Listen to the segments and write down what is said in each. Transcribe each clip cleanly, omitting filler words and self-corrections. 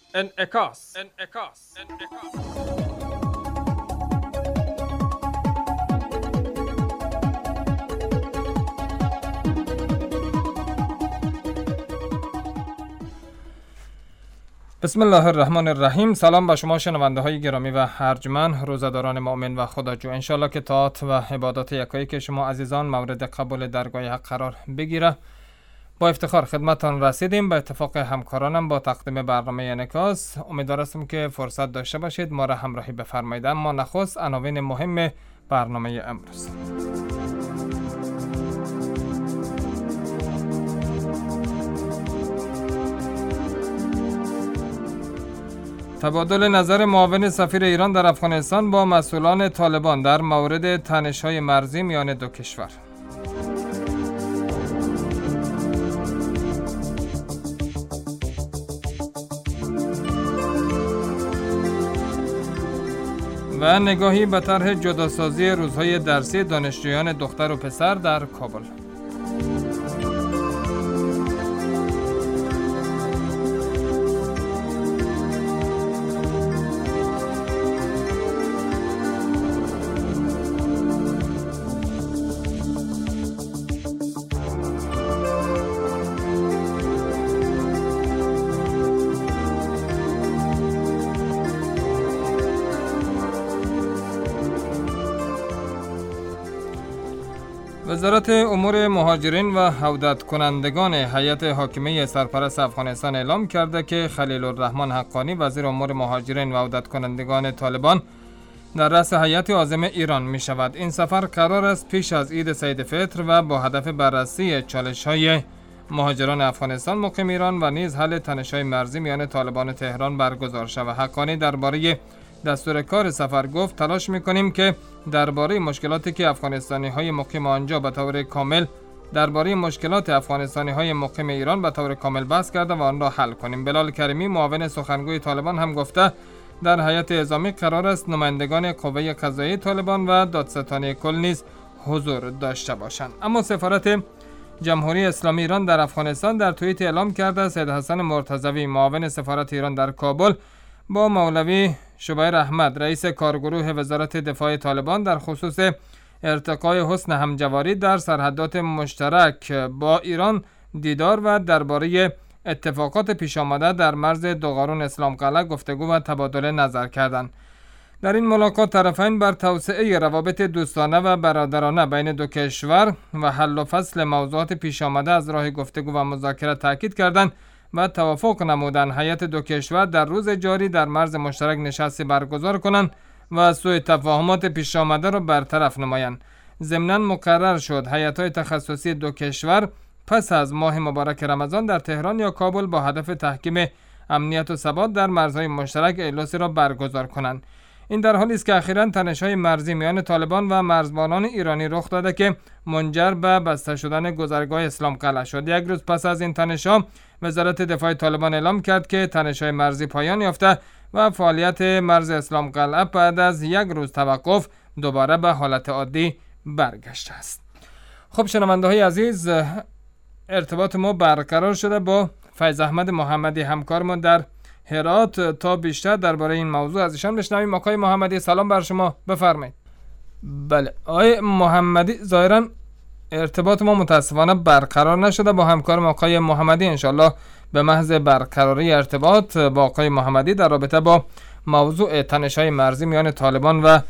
انعکاس. بسم الله الرحمن الرحیم. سلام به شما شنونده های گرامی و ارجمند، روزداران مؤمن و خداجو. انشالله که طاعت و عبادات یکایی که شما عزیزان مورد قبول درگاه حق قرار بگیره. با افتخار خدمتان رسیدیم. به اتفاق همکارانم با تقدیم برنامه انعکاس امیدوارم که فرصت داشته باشید ما را همراهی بفرمایید. اما نخست عناوین مهم برنامه امروز. تبادل نظر معاون سفیر ایران در افغانستان با مسئولان طالبان در مورد تنش‌های مرزی میان دو کشور. و نگاهی به طرح جداسازی روزهای درسی دانشجویان دختر و پسر در کابل. وزارت امور مهاجرین و عودت کنندگان هیئت حاکمه سرپرست افغانستان اعلام کرده که خلیل الرحمن حقانی وزیر امور مهاجرین و عودت کنندگان طالبان در رأس هیئت عازم ایران می شود. این سفر قرار است پیش از عید سید فطر و با هدف بررسی چالش‌های مهاجران افغانستان مقیم ایران و نیز حل تنش‌های مرزی میان طالبان و تهران برگزار شود. حقانی درباره دستور کار سفر گفت تلاش میکنیم که درباره مشکلاتی که افغانستانی‌های مقیم آنجا به طور کامل ایران به طور کامل بحث کرده و آن را حل کنیم. بلال کریمی معاون سخنگوی طالبان هم گفته در هیئت اعزامی قرار است نمایندگان قوه قضاییه طالبان و دادستانی کل نیز حضور داشته باشند. اما سفارت جمهوری اسلامی ایران در افغانستان در توییت اعلام کرده سید حسن مرتضوی معاون سفارت ایران در کابل با مولوی شبیر احمد رئیس کارگروه وزارت دفاع طالبان در خصوص ارتقای حسن همجواری در سرحدات مشترک با ایران دیدار و درباره اتفاقات پیش آمده در مرز دوغارون اسلام قلعه گفتگو و تبادل نظر کردند. در این ملاقات طرفین بر توسعه روابط دوستانه و برادرانه بین دو کشور و حل و فصل موضوعات پیش آمده از راه گفتگو و مذاکره تاکید کردند و توافق نمودند هیئت دو کشور در روز جاری در مرز مشترک نشستی برگزار کنند و سوء تفاهمات پیش آمده را برطرف نمایند. ضمناً مقرر شد هیئت‌های تخصصی دو کشور پس از ماه مبارک رمضان در تهران یا کابل با هدف تحکیم امنیت و ثبات در مرزهای مشترک اجلاسی را برگزار کنند. این در حالی است که اخیراً تنش‌های مرزی میان طالبان و مرزبانان ایرانی رخ داده که منجر به بسته شدن گذرگاه اسلام قلعه شد. یک روز پس از این تنش‌ها وزارت دفاع طالبان اعلام کرد که تنش‌های مرزی پایان یافته و فعالیت مرز اسلام قلعه بعد از یک روز توقف دوباره به حالت عادی برگشته است. خب شنونده‌های عزیز، ارتباط ما برقرار شده با فیض احمد محمدی همکارمان در هرات تا بیشتر درباره این موضوع از ایشان بشنویم. آقای محمدی سلام بر شما، بفرمایید. بله آقای محمدی، ظاهراً ارتباط ما متاسفانه برقرار نشده با همکارم آقای محمدی. انشالله به محض برقراری ارتباط با آقای محمدی در رابطه با موضوع تنش‌های مرزی میان طالبان و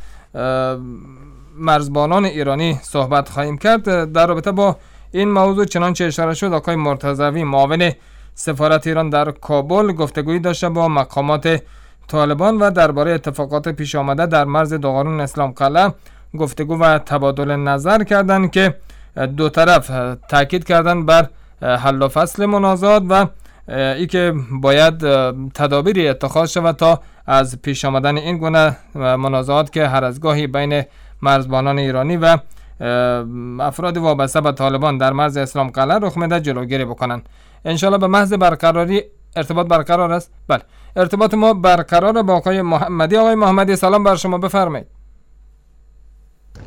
مرزبانان ایرانی صحبت خواهیم کرد. در رابطه با این موضوع چنانچه اشاره شد آقای مرتضوی معاون سفارت ایران در کابل گفتگویی داشته با مقامات طالبان و درباره اتفاقات پیش آمده در مرز دوغارون اسلام قلعه گفتگو و تبادل نظر کردند که دو طرف تاکید کردند بر حل و فصل منازعات و ای که باید تدابیری اتخاذ شود تا از پیش آمدن این گونه منازعات که هر از گاهی بین مرزبانان ایرانی و افراد وابسته به طالبان در مرز اسلام قلعه رخ میده جلوگیری بکنند. انشالله به محض برقراری ارتباط برقرار است. بله ارتباط ما برقرار با آقای محمدی. آقای محمدی سلام بر شما، بفرمایید.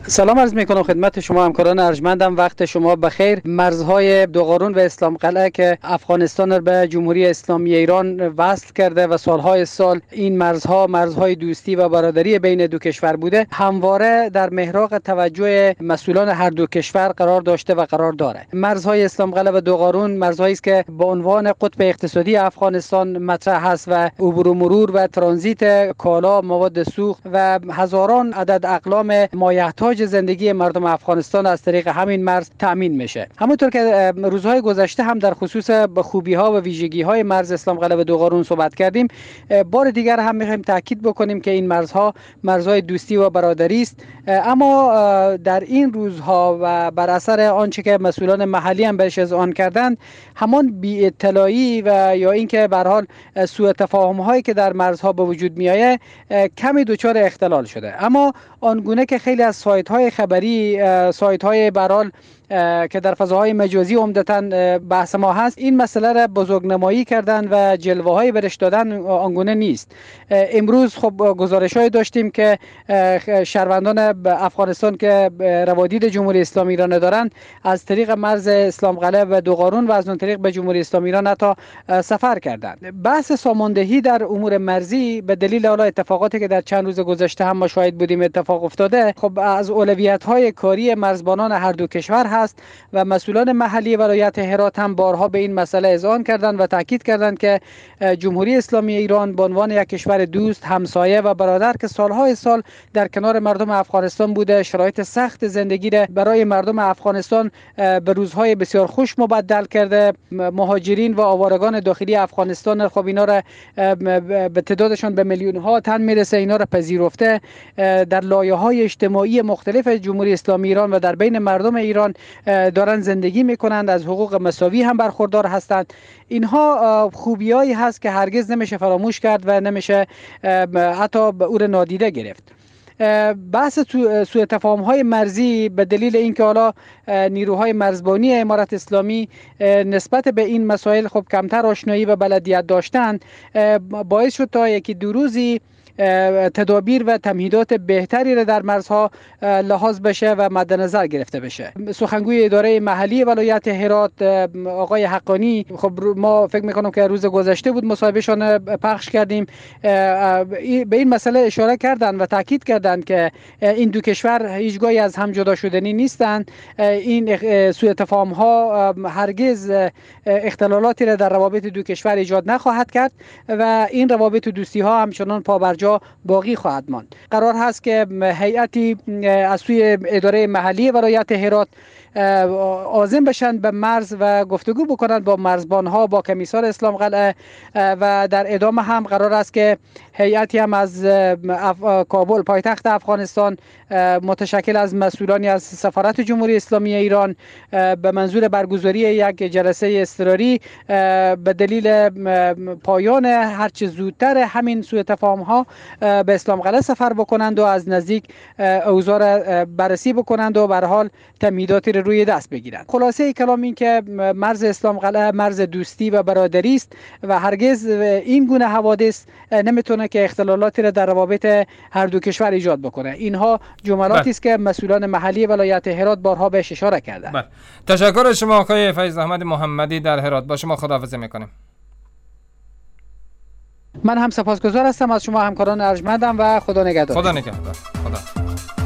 سلام عرض میکنم خدمت شما همکاران ارجمندم. وقت شما بخیر. مرزهای دوغارون و اسلام قلعه که افغانستان را به جمهوری اسلامی ایران وصل کرده و سالهای سال این مرزهای دوستی و برادری بین دو کشور بوده، همواره در محراق توجه مسئولان هر دو کشور قرار داشته و قرار داره. مرزهای اسلام قلعه و دوغارون مرزهایی است که به عنوان قطب اقتصادی افغانستان مطرح است و عبور و مرور و ترانزیت کالا، مواد سوخت و هزاران عدد اقلام مایحتاج زندگی مردم افغانستان از طریق همین مرز تامین میشه. همونطور که روزهای گذشته هم در خصوص خوبی ها و ویژگی های مرز اسلام قلعه و دوغارون صحبت کردیم، بار دیگر هم میخوایم تاکید بکنیم که این مرزهای دوستی و برادری است. اما در این روزها و بر اثر آنچه که مسئولان محلی هم بهش اذعان کردند، همان بی اطلاعی و یا اینکه به هر حال سوء تفاهم هایی که در مرزها به وجود میآید کمی دچار اختلال شده. اما آنگونه که خیلی از سایت های خبری، سایت های به هر حال که در فضاهای مجازی عمدتاً بحث ما هست، این مسئله را بزرگنمایی کردن و جلوه های برش دادن آنگونه نیست. امروز خب گزارش‌های داشتیم که شهروندان افغانستان که روادید جمهوری اسلامی ایران دارند از طریق مرز اسلام قلعه و دوغارون و از اون طریق به جمهوری اسلامی ایران حتی سفر کردند. بحث ساماندهی در امور مرزی به دلیل اون اتفاقاتی که در چند روز گذشته هم ما شاهد بودیم اتفاق افتاده، خب از اولویت‌های کاری مرزبانان هر دو کشور هست و مسئولان محلی ولایت هرات هم بارها به این مسئله اذعان کردند و تاکید کردند که جمهوری اسلامی ایران به عنوان یک کشور دوست، همسایه و برادر که سالهای سال در کنار مردم افغانستان بوده، شرایط سخت زندگی را برای مردم افغانستان به روزهای بسیار خوش مبدل کرده. مهاجرین و آوارگان داخلی افغانستان خب اینا را به تعدادشان به میلیون ها تن میرسه، اینا را پذیرفته، در لایه‌های اجتماعی مختلف جمهوری اسلامی ایران و در بین مردم ایران دارن زندگی میکنند، از حقوق مساوی هم برخوردار هستند. اینها خوبیایی هست که هرگز نمیشه فراموش کرد و نمیشه حتی به او نادیده گرفت. بحث سوء تفاهم های مرزی به دلیل اینکه حالا نیروهای مرزبانی امارت اسلامی نسبت به این مسائل خب کمتر آشنایی و بلدیت داشتن، باعث شد تا یکی دو روزی تدابیر و تمهیدات بهتری را در مرزها لحاظ بشه و مد نظر گرفته بشه. سخنگوی اداره محلی ولایت هرات آقای حقانی، خب ما فکر میکنم که روز گذشته بود مصاحبهشان پخش کردیم، به این مسئله اشاره کردند و تاکید کردند که این دو کشور هیچگاهی از هم جدا شدنی نیستند. این سوء تفاهم ها هرگز اختلالاتی را در روابط دو کشور ایجاد نخواهد کرد و این روابط دوستی ها همچنان پابرجا باقی خواهد ماند. قرار هست که هیئتی از سوی اداره محلی ولایت هرات عازم بشن به مرز و گفتگو بکنند با مرزبانها، با کمیسار اسلام قلعه و در ادامه هم قرار است که هیئتی هم از کابل پایتخت افغانستان متشکل از مسئولانی از سفارت جمهوری اسلامی ایران به منظور برگزاری یک جلسه اضطراری به دلیل پایان هرچه زودتر همین سوء تفاهم ها به اسلام قلعه سفر بکنند و از نزدیک اوضاع را بررسی بکنند و به هر حال تمهیداتی را روی دست بگیرند. خلاصه کلام این که مرز اسلام قلعه مرز دوستی و برادری است و هرگز این گونه حوادث نمیتونه که اختلالاتی را در روابط هر دو کشور ایجاد بکنه. اینها جملاتی است که مسئولان محلی ولایت هرات بارها بهش اشاره کردند. تشکر از شما آقای فیض احمد محمدی در هرات. با شما خداحافظی میکنیم. من هم سپاسگزار هستم از شما همکاران ارجمندم و خدا نگهدار. خدا نگهدار. خدا.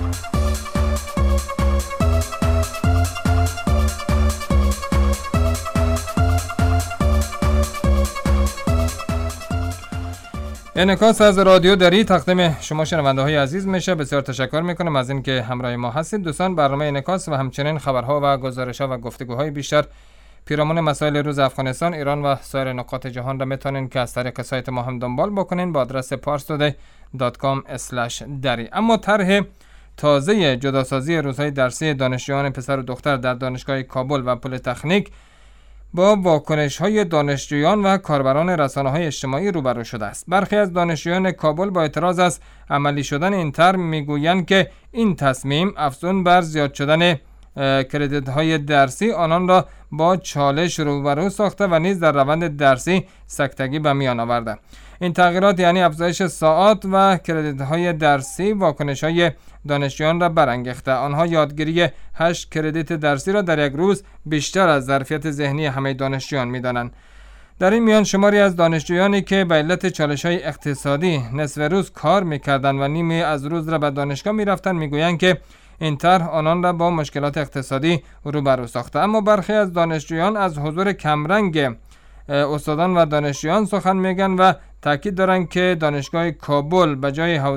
انعکاس از رادیو دری تقدیم شما شنونده های عزیز میشه. بسیار تشکر میکنم از اینکه همراه ما هستید. دوستان، برنامه انعکاس و همچنین خبرها و گزارش‌ها و گفتگوهای بیشتر پیرامون مسائل روز افغانستان، ایران و سایر نقاط جهان را میتونین که از طریق سایت ما هم دنبال بکنین با آدرس parstoday.com/dari. اما طرح تازه جداسازی روزهای درسی دانشجویان پسر و دختر در دانشگاه کابل و پلی‌تکنیک با واکنش‌های دانشجویان و کاربران رسانه‌های اجتماعی روبرو شده است. برخی از دانشجویان کابل با اعتراض از عملی شدن این طرح میگویند که این تصمیم افزون بر زیاد شدن کردیت های درسی آنان را با چالش روبرو ساخته و نیز در روند درسی سکتگی به میان آورده. این تغییرات یعنی افزایش ساعات و کردیت های درسی واکنش های دانشجویان را برانگیخته. آنها یادگیری 8 کردیت درسی را در یک روز بیشتر از ظرفیت ذهنی همه دانشجویان می‌دانند. در این میان شماری از دانشجویانی که به علت چالش‌های اقتصادی نصف روز کار می‌کردند و نیمه از روز را به دانشگاه می‌رفتند می‌گویند که این طرح آنان را با مشکلات اقتصادی روبرو ساخته. اما برخی از دانشجویان از حضور کمرنگ استادان و دانشجویان سخن میگن و تاکید دارند که دانشگاه کابل به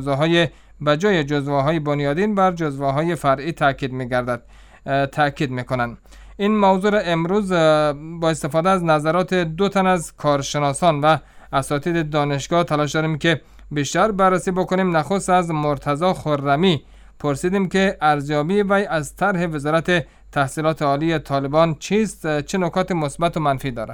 جای جزوه‌های بنیادین بر جزوه‌های فرعی تاکید میکنند. این موضوع را امروز با استفاده از نظرات 2 تن از کارشناسان و اساتید دانشگاه تلاش داریم که بیشتر بررسی بکنیم. نخست از مرتضی خرمی پرسیدیم که ارزیابی وی از طرح وزارت تحصیلات عالی طالبان چیست، چه نکات مثبت و منفی داره؟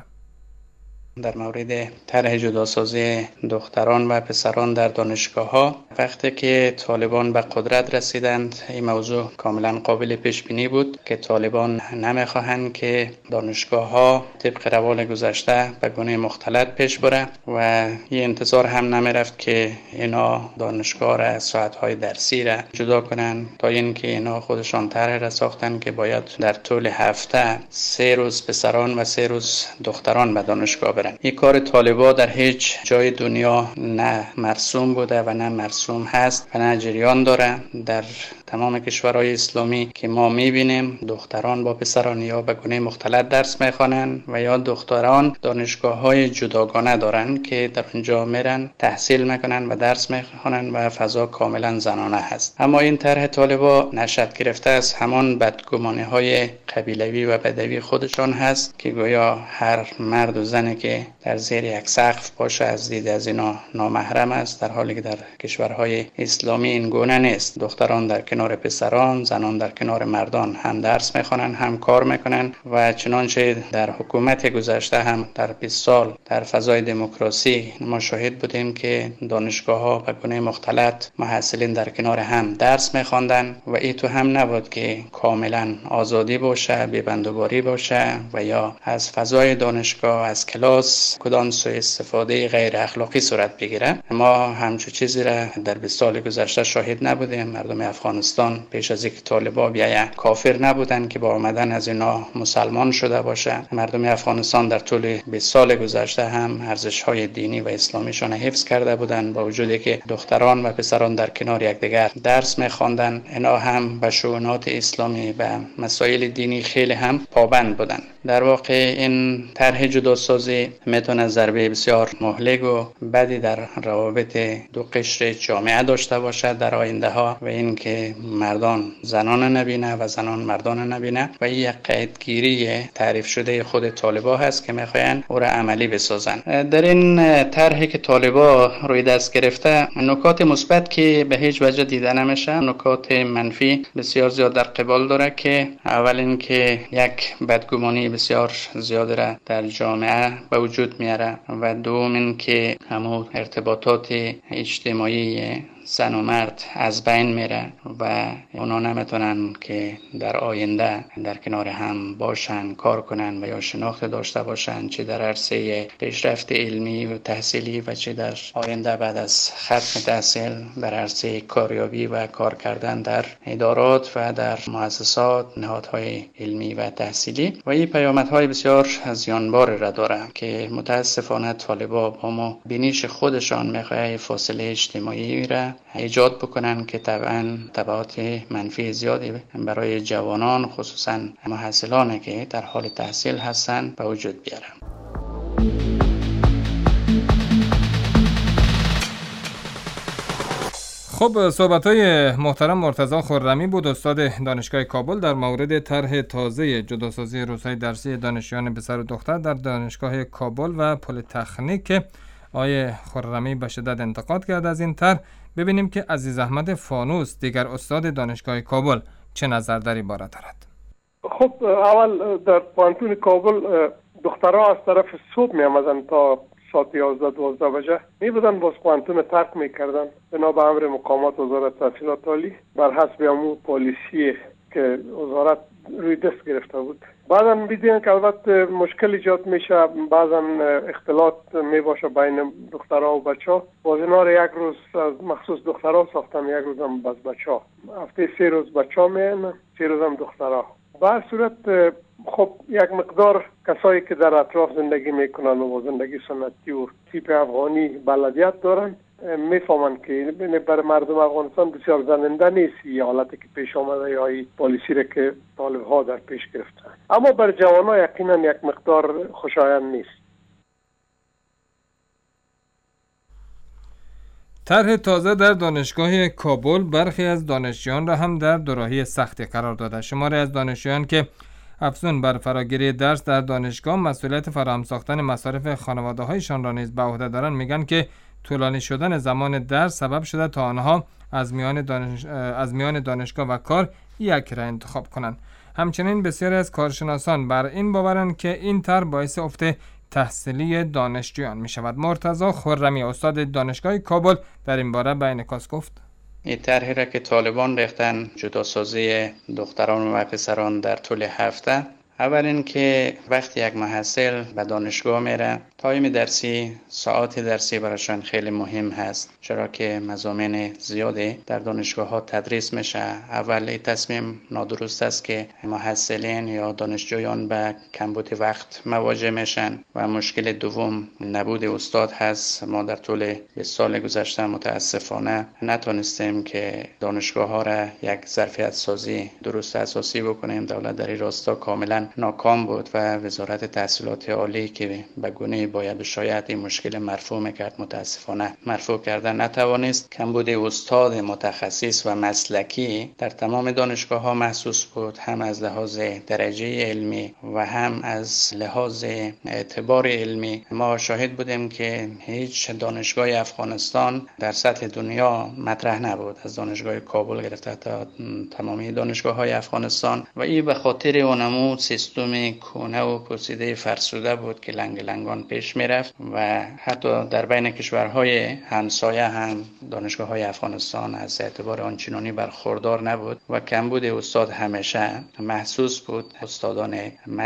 در مورد طرح جداسازی دختران و پسران در دانشگاه‌ها، وقتی که طالبان به قدرت رسیدند این موضوع کاملا قابل پیش بینی بود که طالبان نمیخواهند که دانشگاه‌ها طبق روال گذشته به گونه مختلط پیش بره و این انتظار هم نمیرفت که اینا دانشگاه را از ساعت‌های درسی را جدا کنند تا اینکه اینا خودشان طرح را ساختن که باید در طول هفته 3 روز پسران و 3 روز دختران به دانشگاه برن. این کار طالبا در هیچ جای دنیا نه مرسوم بوده و نه مرسوم هست و نه جریان داره. در تمام کشورهای اسلامی که ما میبینیم دختران با پسران یا به گونه مختلط درس میخوانند و یا دختران دانشگاه‌های جداگانه دارن که در اونجا میرن تحصیل میکنن و درس میخوانن و فضا کاملا زنانه هست. اما این طرح طالبا نشأت گرفته از همان بدگمانی‌های قبیلوی و بدوی خودشان هست که گویا هر مرد و زنی که در زیر یک سقف باشه از دید از اینا نامحرم است، در حالی که در کشورهای اسلامی این گونه نیست. دختران در کنار پسران، زنان در کنار مردان هم درس میخوانند هم کار میکنن و چنانچه در حکومت گذشته هم در 20 سال در فضای دموکراسی ما شاهد بودیم که دانشگاه‌ها به گونه مختلط محصلین در کنار هم درس میخواندن و این تو هم نبود که کاملا آزادی باشه، بی‌بندوباری باشه و یا از فضای دانشگاه از کلاس کدام سوء استفاده غیر اخلاقی صورت بگیره. ما همچون چیزی را در 20 سال گذشته شاهد نبودیم. مردم افغانستان پیش از اینکه طالبان بیاین کافر نبودن که با آمدن از اینا مسلمان شده باشه. مردم افغانستان در طول 20 سال گذشته هم ارزش‌های دینی و اسلامیشان حفظ کرده بودند با وجودی که دختران و پسران در کنار یکدیگر درس می‌خواندند. اینا هم به شؤونات اسلامی و مسائل دینی خیلی هم پابند بودند. در واقع این طرح جداسازی میتونه ضربه بسیار مهلک و بدی در روابط دو قشر جامعه داشته باشد در آینده ها و این که مردان زنان نبینه و زنان مردان نبینه و این یک قیدگیری تعریف شده خود طالبا هست که میخواین او را عملی بسازن. در این طرحی که طالبا روی دست گرفته نکات مثبت که به هیچ وجه دیده نمیشه، نکات منفی بسیار زیاد در قبال داره که اول این که یک بدگمانی بسیار زیاد را در جامعه به وجود میاره و دوم این که همون ارتباطات اجتماعی زن و مرد از بین میره و اونا نمیتونن که در آینده در کنار هم باشن، کار کنن و یا شناخت داشته باشن، چه در عرصه پیشرفت علمی و تحصیلی و چه در آینده بعد از ختم تحصیل در عرصه کاریابی و کار کردن در ادارات و در مؤسسات، نهادهای علمی و تحصیلی. و این پیامدهای بسیار زیانبار را داره که متاسفانه طالبا با ما بینیش خودشان میخواه فاصله اجتماعی را ایجاد بکنن که طبعا تبعات منفی زیادی برای جوانان خصوصا محصلانی که در حال تحصیل هستن به وجود بیارن. خب صحبت‌های محترم مرتضی خرمی بود، استاد دانشگاه کابل، در مورد طرح تازه جداسازی روزهای درسی دانشجویان پسر و دختر در دانشگاه کابل و پلی‌تکنیک. آقای خرمی به شدت انتقاد کرد از این طرح. ببینیم که عزیز احمد فانوس دیگر استاد دانشگاه کابل چه نظر در این باره دارد. خب اول در پانتون کابل دخترها از طرف صبح می آمدن تا ساعت 11-12 بجه می بودن باز پانتون ترک می کردن بنا به امر مقامات وزارت تحصیلات عالی بر حسب امو پالیسی که وزارت روی دست گرفته بود. بعدا می‌دین که البته مشکل ایجاد میشه، بعضا اختلاط میباشه بین دخترها و بچه‌ها. واژنار یک روز مخصوص دخترها ساختن، یک روز هم باز بچه‌ها. هفته 3 روز بچه‌ها میان، 3 روز هم دخترها. به هر صورت خب یک مقدار کسایی که در اطراف زندگی میکنن و زندگی سنتی و تیپ افغانی بلدیت دارن میفهمن که برای مردم افغانستان بسیار زننده نیست این حالتی که پیش آمده یا این پالیسی را که طالب ها در پیش گرفتن، اما بر جوانان یقینا یک مقدار خوشایند نیست. طرح تازه در دانشگاه کابل برخی از دانشجویان را هم در دوراهی سختی قرار داده. شماری از دانشجویان که افزون بر فراگیری درس در دانشگاه مسئولیت فراهم ساختن مصارف خانواده‌هایشان را نیز به عهده دارند، میگن که طولانی شدن زمان درس سبب شده تا آنها از میان دانشگاه و کار یک را انتخاب کنند. همچنین بسیاری از کارشناسان بر این باورند که این طرح باعث افت تحصیلی دانشجویان می شود. مرتضی خرمی استاد دانشگاه کابل در این باره به انعکاس گفت: این طرحی را که طالبان ریختن، جداسازی دختران و پسران در طول هفته، اول این که وقتی یک محصل به دانشگاه میره، تایم درسی، ساعات درسی برایشان خیلی مهم هست، چرا که مضامین زیادی در دانشگاه ها تدریس میشه. اول این تصمیم نادرست است که محصلین یا دانشجویان به کمبود وقت مواجه میشن و مشکل دوم نبود استاد هست. ما در طول 20 سال گذشته متاسفانه نتونستیم که دانشگاه ها را یک ظرفیت سازی درست اساسی بکنیم. دولت در این راستا کاملا ناکام بود و وزارت تحصیلات عالی که به گونه باید شاید این مشکل مرفوع میکرد، متاسفانه مرفوع کردن نتوانست. کمبود استاد متخصص و مسلکی در تمام دانشگاه ها محسوس بود، هم از لحاظ درجه علمی و هم از لحاظ اعتبار علمی. ما شاهد بودیم که هیچ دانشگاه افغانستان در سطح دنیا مطرح نبود، از دانشگاه کابل گرفته تا تمامی دانشگاه های افغانستان، و این به خاطر اونمو سیستم کهنه و پوسیده فرسوده بود که لنگ لنگان پیش میرفت و حتی در بین کشورهای همسایه هم دانشگاه های افغانستان از اعتبار آنچنانی برخوردار نبود و کمبود استاد همیشه محسوس بود. استادان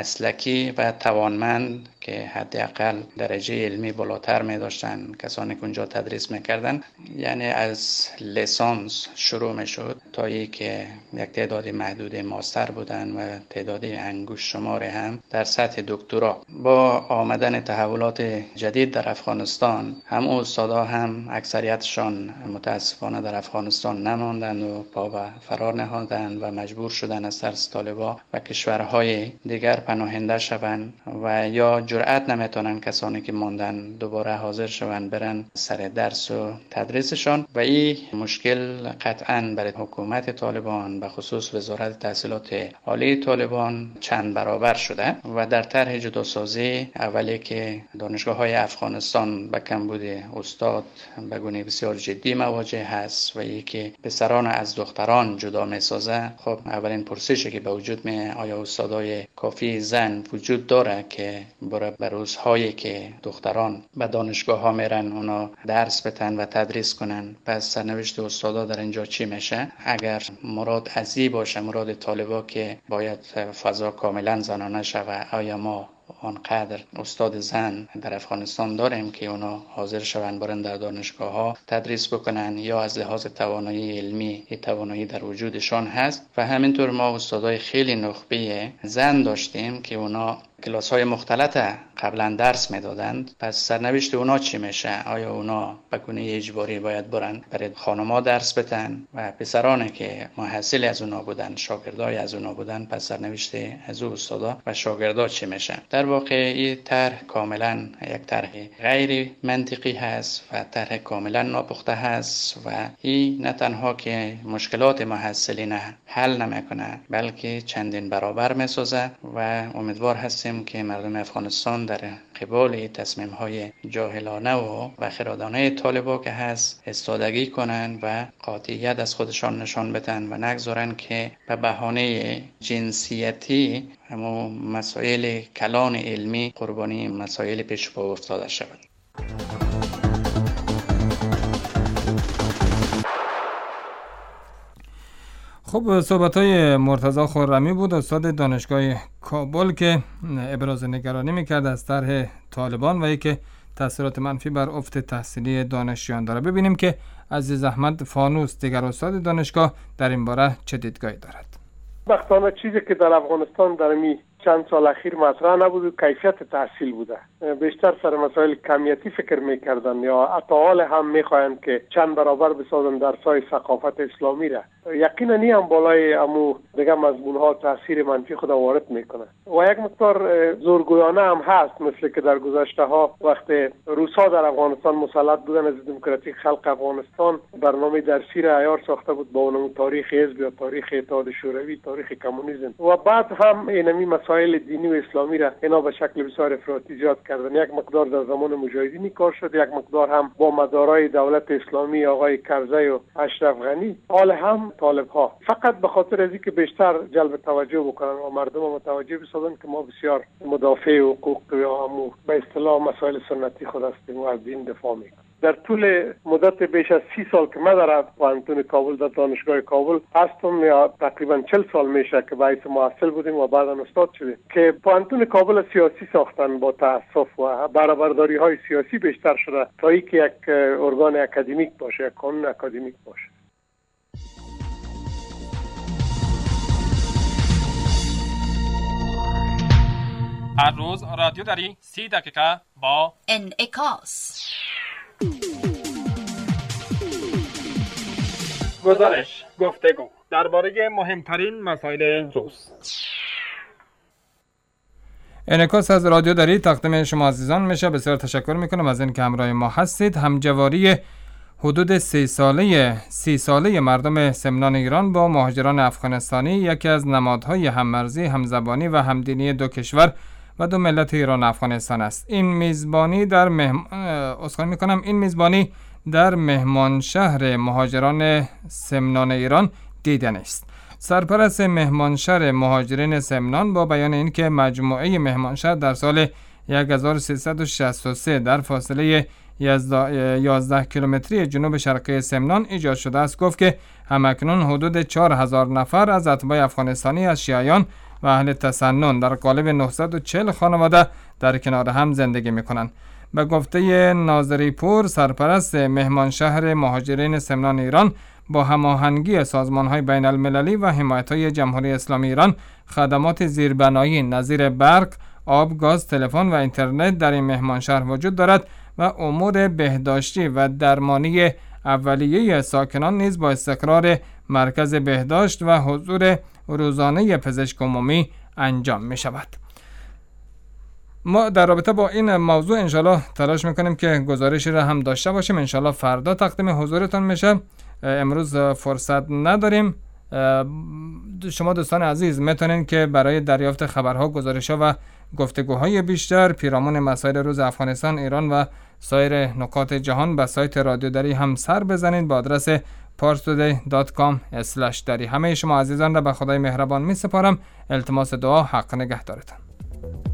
مسلکی و توانمند که حداقل درجه علمی بالاتر می داشتن، کسانی که اونجا تدریس میکردن، یعنی از لیسانس شروع می شد تا که یک تعداد محدود ماستر بودن و تعداد انگوش شمار هم در سطح دکترا. با آمدن تحولات جدید در افغانستان، هم استادا هم اکثریتشان متاسفانه در افغانستان نماندند و پا به فرار نهادند و مجبور شدند از ترس طالبا و کشورهای دیگر پناهنده شوند و یا جرأت نمیتونن کسانی که ماندن دوباره حاضر شوند برن سر درس و تدریسشان. و این مشکل قطعاً برای حکومت طالبان به خصوص وزارت تحصیلات عالی طالبان چند برابر شده و در طرح جداسازی اولی که دانشگاه‌های افغانستان به کمبود استاد به گونه بسیار جدی مواجه هست و یکی پسران از دختران جدا می‌سازه. خب اولین پرسشی که به وجود میاد، آیا استادای کافی زن وجود داره که برای روزهایی که دختران به دانشگاه ها میرن اونا درس بتن و تدریس کنن؟ پس سرنوشت استادا در اینجا چی میشه؟ اگر مراد ازی باشه، مراد طالبا که باید فضا کاملا زنانه شوه، آیا ما آنقدر استاد زن در افغانستان داریم که اونا حاضر شوند برن در دانشگاه ها تدریس بکنن، یا از لحاظ توانایی علمی این توانایی در وجودشان هست؟ و همینطور ما استادای خیلی نخبه زن داشتیم که اونا کلاس های مختلط قبلا درس میدادند. پس سرنوشت اونا چی میشه؟ آیا اونا به گونه اجباری باید برن برای خانما درس بدن؟ و پسرانی که محصل از اونا بودن، شاگردای از اونا بودن، پس سرنوشت از او استادا و شاگردا چی میشه؟ در واقع این طرح کاملا یک طرح غیر منطقی هست و طرح کاملا ناپخته هست و این نه تنها که مشکلات محصلین حل نمیکنه، بلکه چندین برابر میسازه و امیدوار هستیم که مردم افغانستان در قبال تصمیم های جاهلانه و خردانه طالبا که هست استادگی کنند و قاطعیت از خودشان نشان بدن و نگذارن که به بهانه جنسیتی همون مسائل کلان علمی قربانی مسائل پیش پا افتاده شود. خب صحبت‌های مرتضی خرمی بود، استاد دانشگاه کابل که ابراز نگرانی می‌کرد از طرح طالبان و اینکه تاثیرات منفی بر افت تحصیلی دانشجویان داره. ببینیم که عزیز احمد فانوس دیگر استاد دانشگاه در این باره چه دیدگاهی دارد. وقتانه چیزی که در افغانستان در می چند سال اخیر مطرح نبود و کیفیت تحصیل بوده. بیشتر سر مسائل کمیتی فکر میکردن یا اتعال هم میخواهند که چند برابر بسازن درسای ثقافت اسلامی را. یقینا نی هم بالای امو دیگه مضمونها تاثیر منفی خود وارد میکنه و یک مقدار زورگویانه هم هست، مثل که در گذشته ها وقت روسا در افغانستان مسلط بودن از دموکراتیک خلق افغانستان برنامه درسی را عیار ساخته بود با اون تاریخ حزب یا تاریخ اتحاد شوروی، تاریخ کمونیسم و بعد هم اینمی مسائل دینی و اسلامی را اینا به شکل بسیار افراطی ایجاد کردن. یک مقدار در زمان مجاهدین کار شد، یک مقدار هم با مدارای دولت اسلامی آقای کرزی و اشرف غنی، حال هم طالب ها، فقط به خاطر از اینکه بیشتر جلب توجه بکنن و مردم متوجه بسازن که ما بسیار مدافع حقوق یا به اصطلاح مسائل سنتی خود هستیم و از دین دفاع میکنیم. در طول مدت بیش از 30 سال که من در پوهنتون کابل در دانشگاه کابل هستم، یا تقریبا 40 سال میشه که باعث محصل بودیم و بعدا استاد شدیم، که پوهنتون کابل سیاسی ساختن با تأسف و برابرداری های سیاسی بیشتر شده تا اینکه یک ارگان اکادمیک باشه، یک قانون اکادمیک باشه. هر روز رادیو داری 30 دقیقه با انعکاس. گزارش، گفتگو درباره مهمترین مسائل روز. انعکاس از رادیو داری تقدیم شما عزیزان میشه. بسیار تشکر میکنم از اینکه همراه ما هستید. همجواری حدود 30 ساله مردم سمنان ایران با مهاجران افغانستانی یکی از نمادهای هممرزی، همزبانی و همدینی دو کشور و دو ملت ایران و افغانستان است. این میزبانی در مهمان شهر مهاجران سمنان ایران دیدنی است. سرپرست مهمان شهر مهاجرین سمنان با بیان اینکه مجموعه مهمان شهر در سال 1363 در فاصله 11 کیلومتری جنوب شرقی سمنان ایجاد شده است، گفت که همکنون حدود 4000 نفر از اتباع افغانستانی از شیعیان و اهل تسنن در قالب 940 خانواده در کنار هم زندگی می‌کنند. به گفته ناظری پور، سرپرست مهمان شهر مهاجرین سمنان ایران، با هماهنگی سازمان‌های بین المللی و حمایت‌های جمهوری اسلامی ایران خدمات زیربنایی نظیر برق، آب، گاز، تلفن و اینترنت در این مهمان شهر وجود دارد و امور بهداشتی و درمانی اولیه ساکنان نیز با استقرار مرکز بهداشت و حضور روزانه پزشک عمومی انجام می شود. ما در رابطه با این موضوع انشالله تلاش میکنیم که گزارشی را هم داشته باشیم. انشالله فردا تقدیم حضورتان میشه. امروز فرصت نداریم. شما دوستان عزیز میتونین که برای دریافت خبرها، گزارشها و گفتگوهای بیشتر پیرامون مسائل روز افغانستان، ایران و سایر نقاط جهان به سایت رادیو دری هم سر بزنید با آدرس parstoday.com/dari. همه شما عزیزان را به خدای مهربان می سپارم. التماس دعا، حق نگهدارتان.